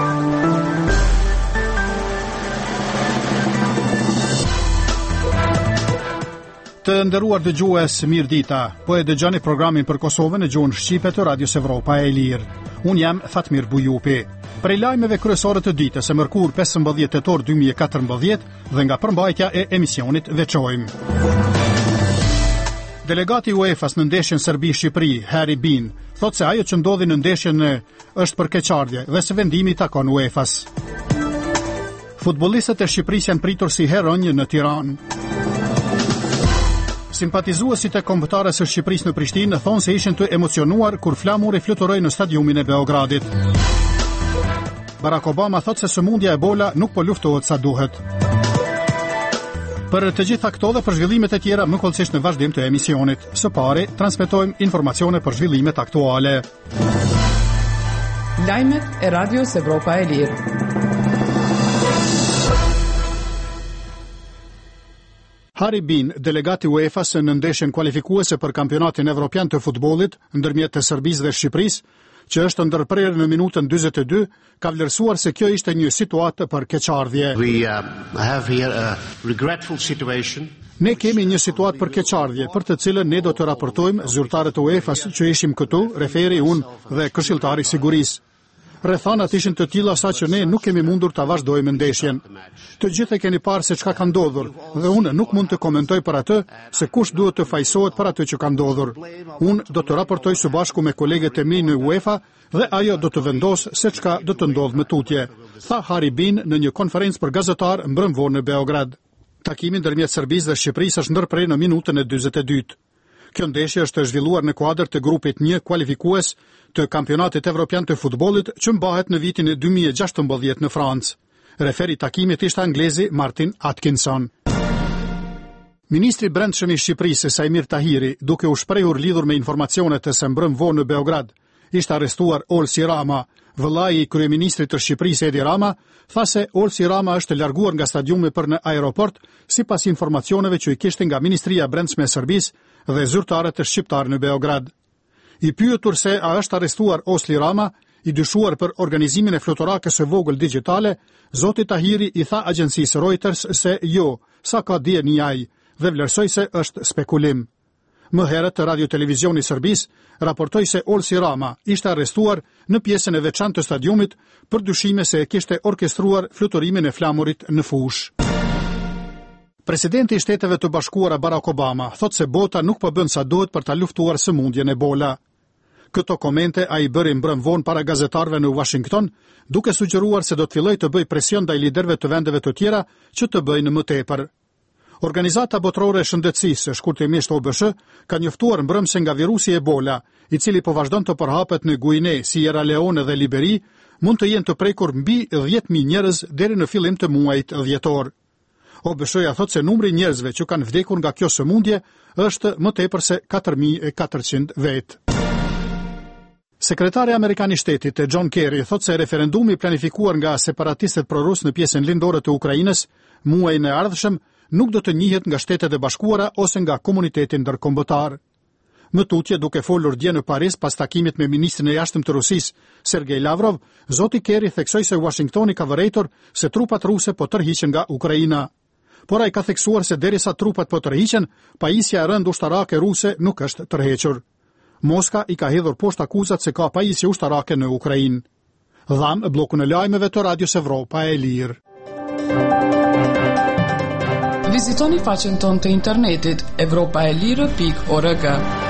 Të nderuar dëgjues, mirëdita. Po e dëgjoni programin për Kosovën në gjuhën shqipe të Radios Evropa e Lirë. Unë jam Fatmir Bujupi. Prej lajmeve kryesore të ditës së mërkur 15 tetor 2014 dhe nga përmbajtja e emisionit veçojmë. Delegati UEFA-s në ndeshjen Serbi-Shqipëri, Harry Bean, thot se ajo që ndodhi në ndeshjen është për keqardhje dhe se vendimi takon UEFA-s. Futbollistët e Shqipërisë janë pritur si heronj në Tiranë. Simpatizuesit e kombëtarës së Shqipërisë në Prishtinë thonë se ishin të emocionuar kur flamuri fluturoi në stadiumin e Beogradit. Barack Obama thotë se sëmundja Ebola nuk po luftohet sa duhet. Për të gjitha këto dhe për zhvillimet e tjera më kollësisht në vazhdim të emisionit. Së pari, transmetojmë informacione për zhvillimet aktuale. Lajmet e Radios Evropa e Lirë. Harry Bean, delegati UEFA-s në ndeshjen kualifikuese për kampionatin evropian të futbollit ndërmjet të Serbisë dhe Shqipërisë, që është ndërprerë në minutën 42, ka vlerësuar se kjo ishte një situatë për keqardhje. Ne kemi një situatë për keqardhje, për të cilën ne do të raportojmë zyrtarët e UEFA-s që ishim këtu, referi unë dhe këshilltari i sigurisë. Rrethanat ishin të tilla sa që ne nuk kemi mundur ta vazhdojmë ndeshjen. Të gjithë e keni parë se çka ka ndodhur dhe unë nuk mund të komentoj për atë se kush duhet të fajsohet për atë që ka ndodhur. Unë do të raportoj së bashku me kolegët e mi në UEFA dhe ajo do të vendosë se çka do të ndodhë më tutje, tha Harry Bean në një konferencë për gazetar mbrëmvorë në Beograd. Takimi ndërmjet Serbisë dhe Shqipërisë është ndërprerë në minutën e 42. Kjo ndeshje është zhvilluar në kuadër të grupit 1 kualifikues të kampionatit evropian të futbollit që mbahet në vitin e 2016 në Francë. Referi takimit ishte anglezi Martin Atkinson. Ministri i Brendshëm i Shqipërisë, Sajmir Tahiri, duke u shprehur lidhur me informacionet e së mbrëmvorë në Beograd, ishte arrestuar Olsi Rama. Vëllai i kryeministrit të Shqipërisë Edi Rama tha se Olsi Rama është larguar nga stadiumi për në aeroport sipas informacioneve që i kishte nga Ministria e Brendshme e Serbisë dhe zyrtarët e shqiptar në Beograd. I pyetur se a është arrestuar Olsi Rama, i dyshuar për organizimin e fluturakës së vogël digjitale, zoti Tahiri i tha agjencisë Reuters se jo, sa ka dieni ai, dhe vlerësoi se është spekulim. Më herët Radio Televizioni i Serbisë raportoi se Olsi Rama ishte arrestuar në pjesën e veçantë të stadiumit për dyshime se kishte orkestruar fluturimin e flamurit në fushë. Presidenti i Shteteve të Bashkuara Barack Obama thotë se bota nuk po bën sa duhet për ta luftuar sëmundjen Ebola. Këto komente ai bëri mbrëmvonë para gazetarëve në Washington, duke sugjeruar se do të fillojë të bëjë presion ndaj liderëve të vendeve të tjera që të bëjnë më tepër. Organizata Botërore e Shëndetësisë, shkurtimisht OBSH, ka njoftuar mbrëmse nga virusi Ebola, i cili po vazhdon të përhapet në Guinea, Sierra Leone dhe Liberi, mund të jenë të prekur mbi 10.000 njerëz deri në fillim të muajit dhjetor. OBSH-ja thotë se numri i njerëzve që kanë vdekur nga kjo sëmundje është më tepër se 4.400 vetë. Sekretari Amerikan i Shtetit John Kerry thotë se referendumi planifikuar nga separatistët prorus në pjesën lindore të Ukrainës muajin e ardhshëm nuk do të njihet nga Shtetet e Bashkuara ose nga komuniteti ndërkombëtar. Më tutje, duke folur dje në Paris pas takimit me ministrin e jashtëm të Rusisë, Sergej Lavrov, zoti Kerry theksoi se Washingtoni ka vërejtur se trupat ruse po tërhiqen nga Ukraina. Por ai ka theksuar se derisa trupat po tërhiqen, pajisja e rënd ushtarake ruse nuk është tërhequr. Moska i ka hedhur poshtë akuzat se ka pajisje ushtarake në Ukrainë. Dham bllokun e lajmeve të Radios Evropa e Lirë. Vizitoni faqen tonë të internetit evropaelire.org.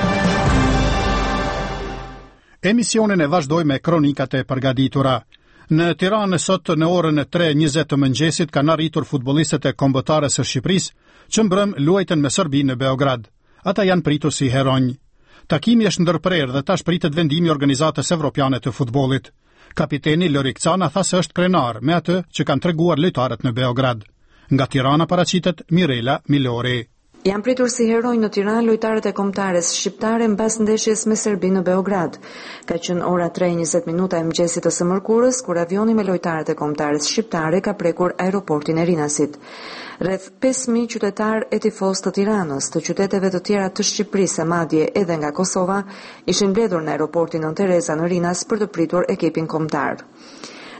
Emisionin e vazhdoj me kronikat e përgatitura. Në Tiranë sot në orën 3:20 të mëngjesit kanë arritur futbollistët e kombëtarës së Shqipërisë që mbrëm luajtën me Serbinë në Beograd. Ata janë pritur si heronj. Takimi është ndërprerë dhe tash pritet vendimi i organizatës evropiane të futbollit. Kapiteni Lorik Cana tha se është krenar me atë që kanë treguar lojtarët në Beograd. Nga Tirana paraqitet Mirela Milori. Janë pritur si heronj në Tiranë lojtarët e kombëtares shqiptare mbas ndeshjes me Serbinë në Beograd. Ka qenë ora 3:20 e mëngjesit të së mërkurës kur avioni me lojtarët e kombëtares shqiptare ka prekur aeroportin e Rinasit. Rreth 5.000 qytetar e tifos të Tiranës, të qyteteve të tjera të Shqipërisë, madje edhe nga Kosova, ishin mbledhur në aeroportin Nën Tereza në Rinas për të pritur ekipin kombëtar.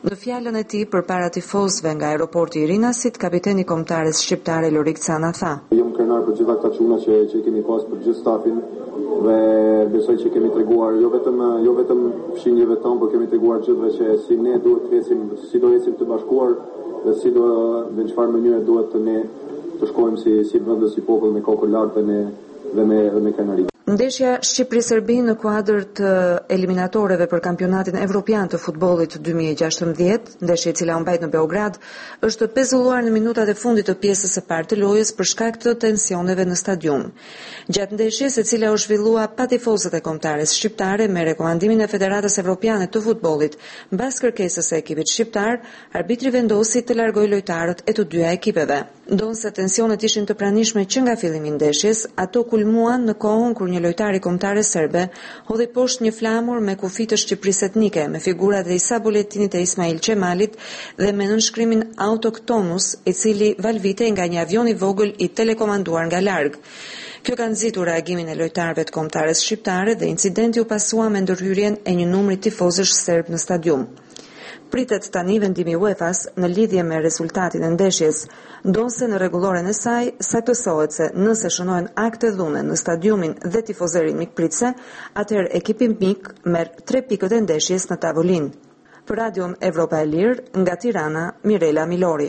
Në fjalën e tij përpara tifozëve nga aeroporti i Rinasit, kapiteni i kombëtares shqiptare Lorik Cana tha: "Jam krenar për gjitha këta çuna që kemi pas për gjithë stafin dhe besoj që kemi treguar jo vetëm fshinjeve tonë, por kemi treguar gjithëve që si ne duhet të ecim, si do ecim të bashkuar dhe në çfarë mënyre duhet të shkojmë si vend, si popull me kokë lartë dhe me Kanari. Ndeshja Shqipëri-Serbi në kuadër të eliminatoreve për kampionatin evropian të futbollit 2016, ndeshje e cila u mbajt në Beograd, është pezulluar në minutat e fundit të pjesës së parë të lojës për shkak të tensioneve në stadium. Gjatë ndeshjes, e cila u zhvillua pa tifozët e kombëtares shqiptare me rekomandimin e Federatës Evropiane të Futbollit, mbas kërkesës së ekipit shqiptar, arbitri vendosi të largojë lojtarët e të dyja ekipeve. Ndonse tensionet ishin të pranishme që nga fillimi i ndeshjes, ato kulmuan në kohën kur një lojtar i kombëtares serbe hodhi poshtë një flamur me kufi të Shqipërisë etnike, me figurat e Isa Boletinit e Ismail Qemalit dhe me nënshkrimin Autoktonus, i cili valvitej nga një avion i vogël i telekomanduar nga larg. Kjo ka nxitur reagimin e lojtarëve të kombëtares shqiptare dhe incidenti u pasua me ndërhyrjen e një numri tifozësh serb në stadium. Pritet tani vendimi UEFA-s në lidhje me rezultatin e ndeshjes, ndonse në rregulloren e saj saktësohet se nëse shënohen akte dhune në stadiumin dhe tifozerin mikpritse, atëherë ekipi mik merr 3 pikët e ndeshjes në tavolinë. Për Radion Evropa e Lirë, nga Tirana, Mirela Milori.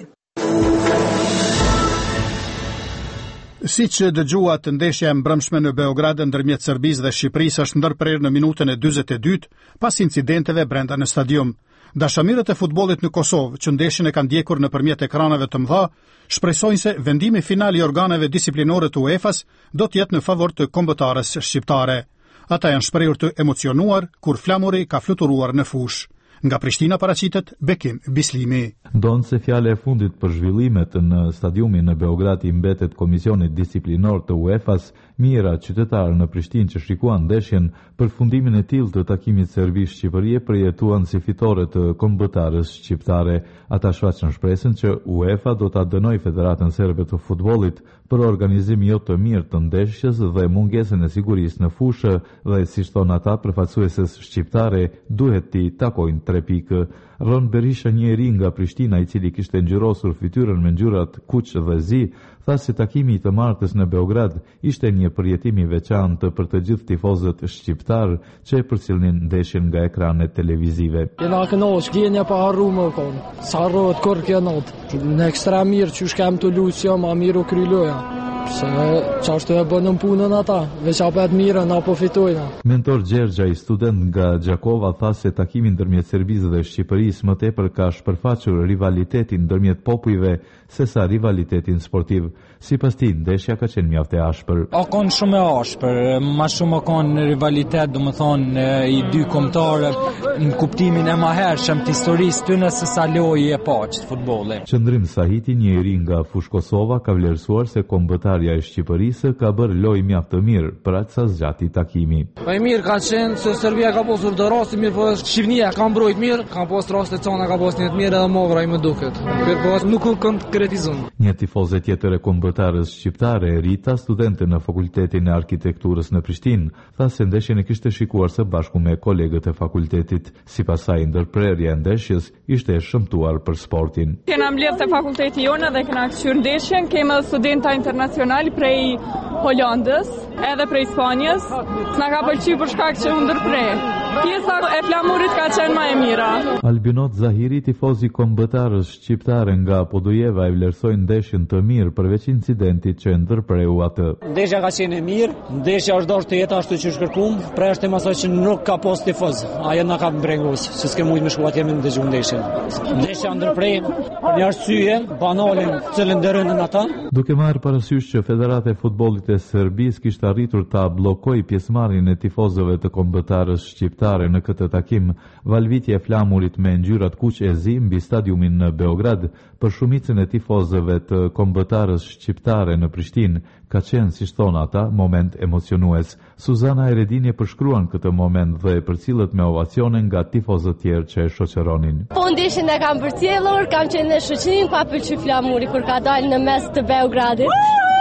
Siç dëgjuat, ndeshja e mbrëmshme në Beograd ndërmjet Serbisë dhe Shqipërisë është ndërprerë në minutën e 42 pas incidenteve brenda në stadium. Dashamirët e futbollit në Kosovë, që ndeshjen e kanë ndjekur nëpërmjet ekraneve të mëdha, shpresojnë se vendimi final i organeve disiplinore të UEFA-s do të jetë në favor të kombëtares shqiptare. Ata janë shprehur të emocionuar kur flamuri ka fluturuar në fushë. Nga Prishtina paraqitet Bekim Bislimi. Ndonë se fjale e fundit për zhvillimet në stadiumin në Beograd i mbetet Komisionit Disiplinor të UEFA-s, mira qytetarë në Prishtinë që shikuan ndeshjen për fundimin e tillë të takimit Serbi-Shqipëri përjetuan si fitore të kombëtares shqiptare. Ata shfaqën shpresën që UEFA do ta dënojë Federatën Serbe të Futbollit për organizim jo të mirë të ndeshjes dhe mungesën e sigurisë në fushë dhe, si thon ata, përfaqësueses shqiptare duhet t'i takojnë 3 pikë. Ron Berisha, një eri nga Prishtina i cili kishte ngjyrosur fytyrën me ngjyrat kuq dhe zi, tha se takimi i të martës në Beograd ishte një përjetim i veçantë për të gjithë tifozët shqiptar që e përcjellnin ndeshjen nga ekranet televizive. Jena kënaqur, gjendja pa harruar kon. Sa harrohet kur kjo natë. Në ekstra mirë që shkam të luajë, më mirë u kry loja. Se çfarë e bënën punën ata, veç apet mirën apo fitojnë. Mentor Gjergjaj, student nga Gjakova, tha se takimi ndërmjet Serbisë dhe Shqipërisë më tepër ka shpërfaqur rivalitetin ndërmjet popujve sesa rivalitetin sportiv. Sipas tij, ndeshja ka qenë mjaft e ashpër. Ka qenë shumë e ashpër, më shumë ka qenë rivalitet, domethënë i dy kombëtarë në kuptimin e mëhershëm të historisë tyre sesa lojë e paqë futbolli. Qëndrim Sahiti, një eri nga Fush Kosova, ka vlerësuar se kombëtarja e Shqipërisë ka bërë lojë mjaft të mirë për aq sa zgjati takimi. Po mirë ka qenë se Serbia ka pasur do raste mirë, po Shqipëria ka mbrojtur mirë, ka pas raste çona ka pasur një mirë edhe mogra i më duket. Po nuk u konkretizon. Një tifoze tjetër e kombëtarës shqiptare, Rita, studente në Fakultetin e Arkitekturës në Prishtinë, tha se ndeshjen e kishte shikuar së bashku me kolegët e fakultetit. Sipas saj, ndërprerja e ndeshjes ishte e shëmtuar për sportin. Kena mbledh te fakulteti jona dhe kena kthyer ndeshjen, kemi studenta internacional prej Holandës, edhe prej Spanjës. Na ka pëlqyer për shkak që u ndërprer. Pjesa e flamurit ka qenë më e mira. Albinot Zahiri, tifozi kombëtarës shqiptare nga Podujeva, e vlerësoi ndeshjen të mirë përveç incidentit që ndërpreu atë. Ndeshja ka qenë e mirë, ndeshja është dashur të jetë ashtu siç kërkuam, pra është më asaj që nuk ka pas tifoz. Ajo na ka mbrengus, se s'ke mujt më shkuat jemi në dëgju ndeshjen. Ndeshja ndërprej për një arsye banale, cilën ndërrënën ata. Duke marrë parasysh që Federata e Futbollit e Serbisë kishte arritur ta bllokojë pjesëmarrjen e tifozëve të kombëtarës shqiptare në këtë takim, valvitja e flamurit me ngjyrat kuq e zi mbi stadiumin në Beograd për shumicën e tifozëve të kombëtarës shqiptare në Prishtinë ka qenë, siç thon ata, moment emocionues. Suzana Eredini përshkruan këtë moment dhe përcillet me ovacione nga tifozët tjerë që e shoqëronin. Po ndeshjen e kam përcjellur, kam qenë në shoqërinë, ka pëlqyer flamuri kur ka dalë në mes të Beogradit.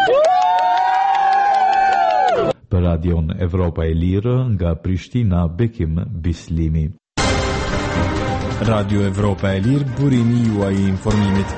Për Radion Evropa e Lirë, nga Prishtina, Bekim Bislimi. Radio Evropa e Lirë, burimi juaj I informimit.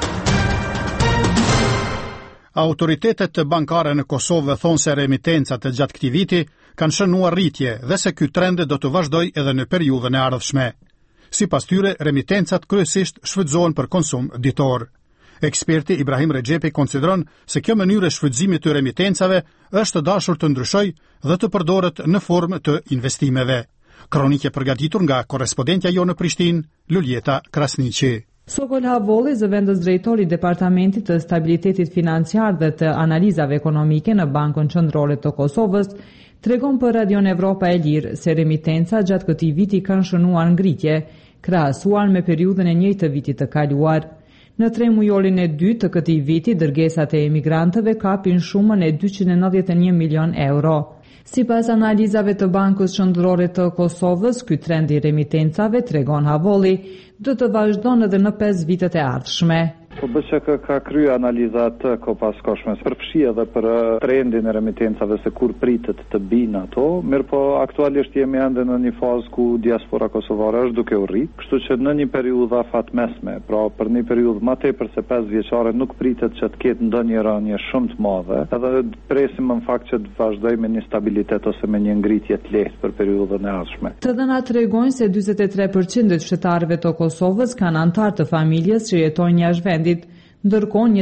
Autoritetet bankare në Kosovë thonë se remitencat e gjatë këtij viti kanë shënuar rritje dhe se ky trend do të vazhdojë edhe në periudhën e ardhshme. Sipas tyre, remitencat kryesisht shfrytëzohen për konsum ditor. Eksperti Ibrahim Rexhepi konsideron se kjo mënyrë e shfrytëzimit të remitencave është dashur të ndryshojë dhe të përdoret në formë të investimeve. Kronikë përgatitur nga korrespondentja jo në Prishtinë, Luljeta Krasniqi. Sokol Havolli, zëvendës drejtori I Departamentit të Stabilitetit Financiar dhe të Analizave Ekonomike në Bankën Qendrore të Kosovës, tregon për Radion Evropa e Lirë se remitenca gjatë këtij viti kanë shënuar ngritje, krahasuar me periudhën e njëjtë të vitit të kaluar. Në 3 mujorin e dytë të këtij viti, dërgesat e emigrantëve kapin shumën e 291 milion euro. Sipas analizave të Bankës Qendrore të Kosovës, ky trend I remitencave, tregon Havolli, do të vazhdon edhe në 5 vitet e ardhshme. Po BCK ka kryer analiza të kopaskoshme përfshi edhe për trendin e remitencave se kur pritet të bijnë ato, mirë po aktualisht jemi ende në një fazë ku diaspora kosovare është duke u rrit, kështu që në një periudhë afatmesme, pra për një periudhë më tepër se 5 vjeçare nuk pritet që të ketë ndonjë rënje shumë të madhe, edhe presim në fakt që të vazhdojë me një stabilitet ose me një ngritje të lehtë për periudhën e ardhshme. Të dhënat tregojnë se 43% e fshetarëve të Kosovës kanë antar të familjes që jetojnë jashtë vendit, ndërkohë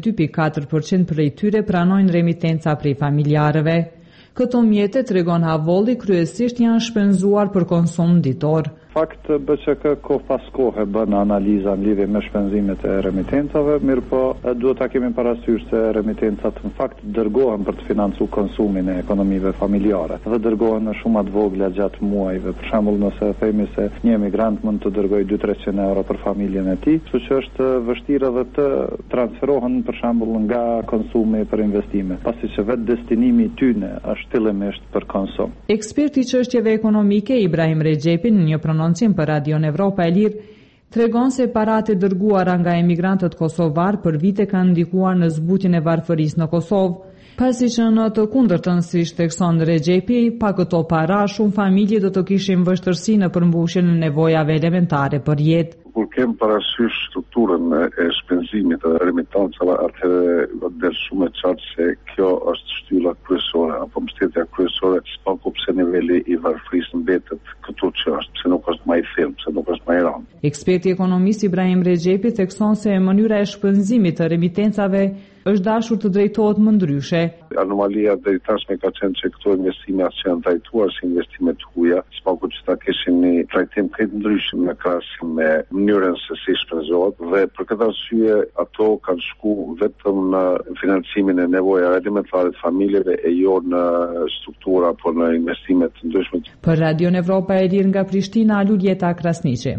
22.4% prej tyre pranojnë remitenca prej familjarëve. Këto mjete, tregon Havolli, kryesisht janë shpenzuar për konsum ditor. Fakt BCK kohë pas kohe bën analiza në lidhje me shpenzimet e remitencave, mirë po duhet ta kemi parasysh se remitencat në fakt dërgohen për të financuar konsumin e ekonomive familjare dhe dërgohen në shuma të vogla gjatë muajve. Për shembull, nëse themi se një emigrant mund të dërgojë 200-300 euro për familjen e tij, kështu që është vështirë edhe të transferohen për shembull nga konsumi për investime, pasi që vetë destinimi I tyre është fillimisht për konsum. Eksperti I çështjeve ekonomike Ibrahim Rexhepi në një për Radion Evropa e Lirë, tregon se paratë dërguara nga emigrantët kosovar për vite kanë ndikuar në zbutjen e varfërisë në Kosovë, pasi që në të kundërtën, si shtekson Rexhepi, pa këto para shumë familje do të kishin vështirësi në përmbushjen e nevojave elementare për jetë. Kur kem parasysh strukturën e shpenzimit të remitancave, atëherë del shumë e qartë se kjo është shtylla kryesore apo mbështetja kryesore, s'po pse niveli I varfërisë mbetet këtu që është, pse nuk është më I thellë, pse nuk është më I rëndë. Eksperti ekonomist Ibrahim Rexhepi thekson se mënyra e shpenzimit të remitencave është dashur të drejtohet më ndryshe. Anomalia deri tashme ka qenë që këto investime as janë trajtuar si investime të huaja, s'paku që ta kishin një trajtim këtë ndryshëm në krahasim me mënyrën se si shpenzohet dhe për këtë arsye ato kanë shku vetëm në financimin e nevojave elementare të familjeve e jo në struktura apo në investime të ndryshme. Për Radion Evropa e Lirë nga Prishtina, Luljeta Krasniqi.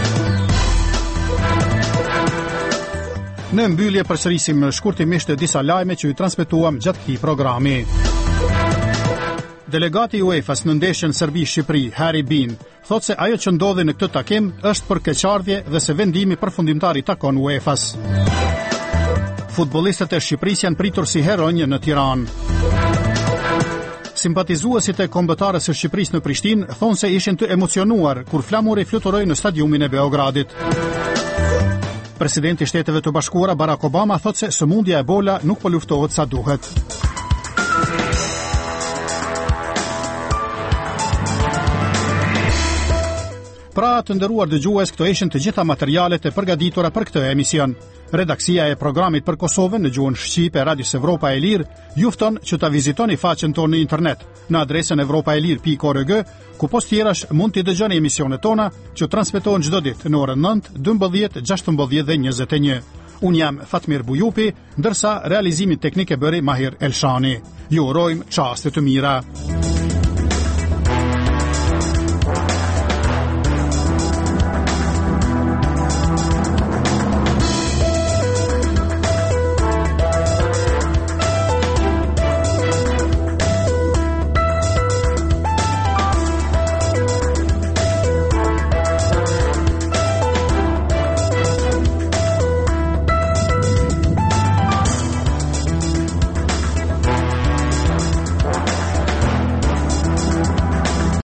Në mbyllje përsërisim shkurtimisht disa lajme që ju transmetuam gjatë këtij programi. Delegati I UEFA-s në ndeshjen Serbi-Shqipëri, Harry Bean, thotë se ajo që ndodhi në këtë takim është për keqardhje dhe se vendimi përfundimtar I takon UEFA-s. Futbollistët e Shqipërisë janë pritur si heronj në Tiranë. Simpatizuesit e kombëtarës së Shqipërisë në Prishtinë thonë se ishin të emocionuar kur flamuri fluturoi në stadiumin e Beogradit. Presidenti I Shteteve të Bashkuara Barack Obama thotë se sëmundja Ebola nuk po luftohet sa duhet. Pra të nderuar dëgjues, këto ishin të gjitha materialet e përgatitura për këtë emision. Redaksia e programit për Kosovën në gjuhën shqipe Radios Evropa e Lirë ju fton që ta vizitoni faqen tonë në internet në adresën evropaelir.org, ku post tjerash mund t'i dëgjoni emisionet tona që transmetohen çdo ditë në orën 9, 12, 16 dhe 21. Unë jam Fatmir Bujupi, ndërsa realizimin teknik e bëri Mahir Elshani. Ju urojmë çaste të mira.